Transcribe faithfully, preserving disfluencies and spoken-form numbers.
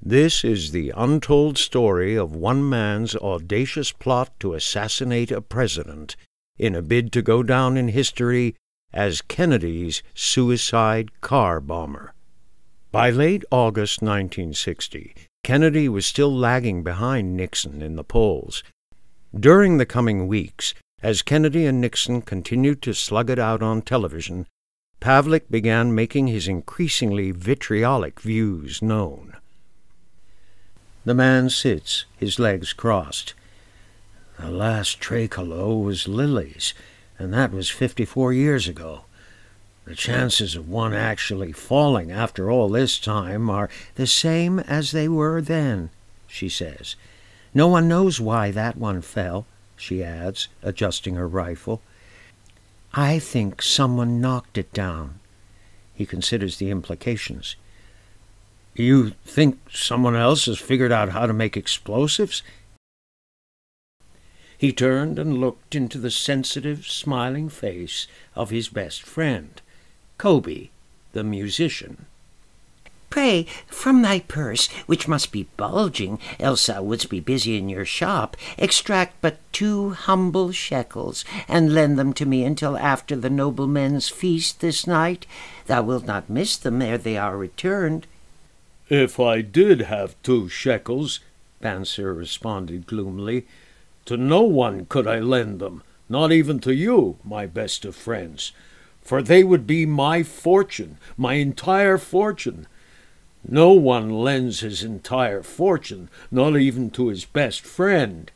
This is the untold story of one man's audacious plot to assassinate a president in a bid to go down in history as Kennedy's suicide car bomber. By late August nineteen sixty, Kennedy was still lagging behind Nixon in the polls. During the coming weeks, as Kennedy and Nixon continued to slug it out on television, Pavlik began making his increasingly vitriolic views known. The man sits, his legs crossed. The last tricolour was Lily's, and that was fifty-four years ago. The chances of one actually falling after all this time are the same as they were then, she says. No one knows why that one fell, she adds, adjusting her rifle. I think someone knocked it down. He considers the implications. You think someone else has figured out how to make explosives? He turned and looked into the sensitive, smiling face of his best friend, Kobe, the musician. Pray, from thy purse, which must be bulging, else thou wouldst be busy in your shop, extract but two humble shekels, and lend them to me until after the noblemen's feast this night. Thou wilt not miss them ere they are returned. If I did have two shekels, Banser responded gloomily, to no one could I lend them, not even to you, my best of friends, for they would be my fortune, my entire fortune. No one lends his entire fortune, not even to his best friend.